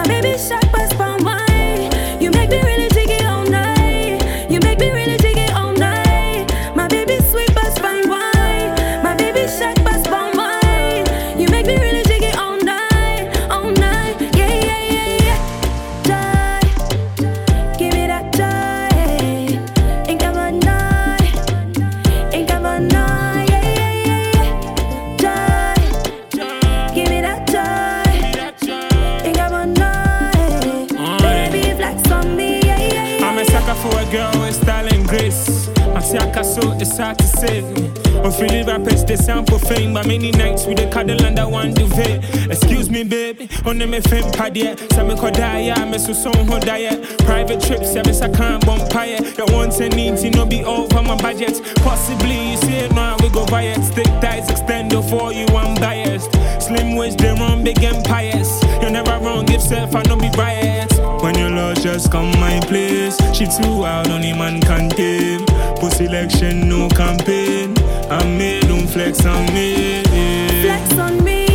baby shark pass palm wine. You make me really jiggy all night. You make me really jiggy all night. My baby sweet pass fine wine. My baby shark pass palm wine. You make me really jiggy all night, all night. Yeah, yeah, yeah, yeah. Joy, give me that joy. Ain't got my night, ain't got my night. Yeah, yeah, yeah, yeah. Joy, give me that joy. Ain't got my night. Baby, flex on me. Yeah, yeah, yeah. I'm a sucker for a girl with style and grace. I see I can so it's hard to say. I'm feeling rappers, they sound for fame. But many nights with the cuddle under one duvet. Excuse me, baby, on them fame pad yet. Some could die, yeah, I'm so song who diet. Private trips, service I can't bump pie. The wants and needs, you know, be over my budget. Possibly, you see it now, we go buy it. Stick ties, extend for you, I'm biased. Slim waist, they run big empires. You're never wrong, give self, I know be biased. When your love just come my place. She too out, only man can tame. Post election, no campaign. I made them flex on me. Flex on me.